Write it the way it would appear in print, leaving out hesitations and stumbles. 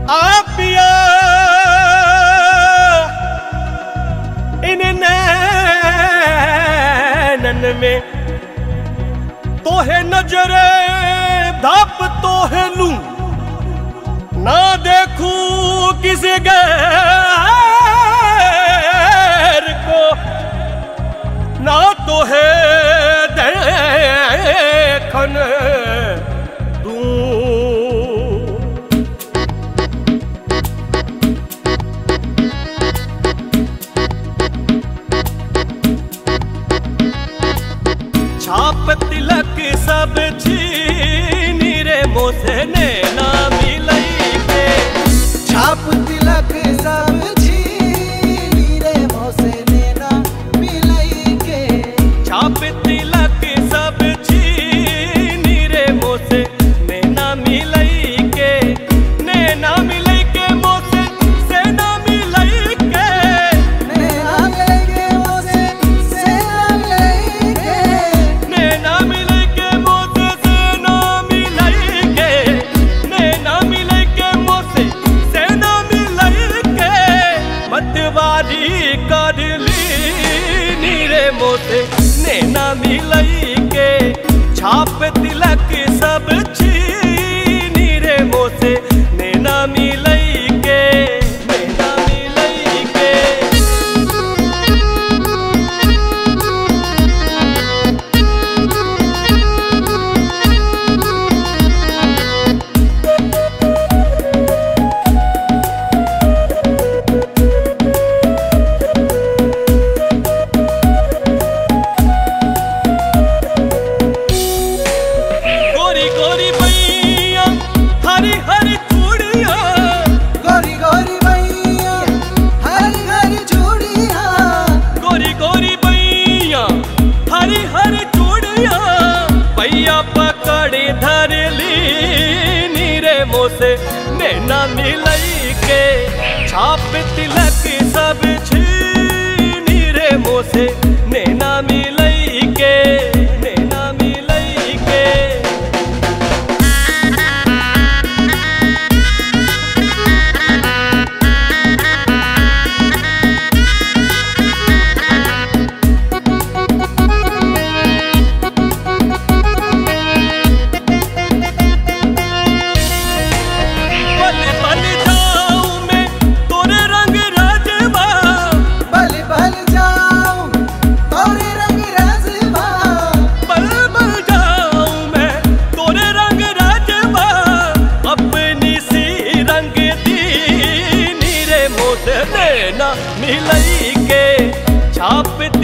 आपिया इन नैनन में तोहे नजरे धप तोहे लूं ना देखूं किसी गैर को ना तोहे देखन दूं। छाप तिलक सब छीनी रे मोसे नैना मिलई के। छाप तिलक सब छीनी रे मोसे नैना मिलई के। छाप तिलक सब छीनी रे मोसे नैना मिलई के। नैना मिलई के मोसे सेना मिलई के। नैना मिलई के मोसे सेना मिलई के। नैना मिलई के मोसे सेना मिलई के। नैना मिलई के मोसे सेना मिलई के। मतवारी कर ली नीरे मोसे नैना मिलई के। छाप तिलक सब छीनी रे मोसे नैना मिलई के। नैना मिलई के। गोरी गोरी बैया हरी हरी चूड़ियां। गोरी गोरी बैया हरी हरी चूड़ियां। गोरी गोरी बैया हरी हरी चूड़ियां। बैया पकड़ धर ली नीरे मोसे नैना मिलई के। छाप तिलक सब छीनी रे मोसे नैना मिलई के। नैना मिलई के। पल पल जाऊं मैं तोरे रंग राजवा। बल बल जाऊं तोरे रंग राजवा। पल पल जाऊं मैं तोरे रंग राजवा। अपनी सी रंग दीनी रे मोसे नैना मिलई के। छाप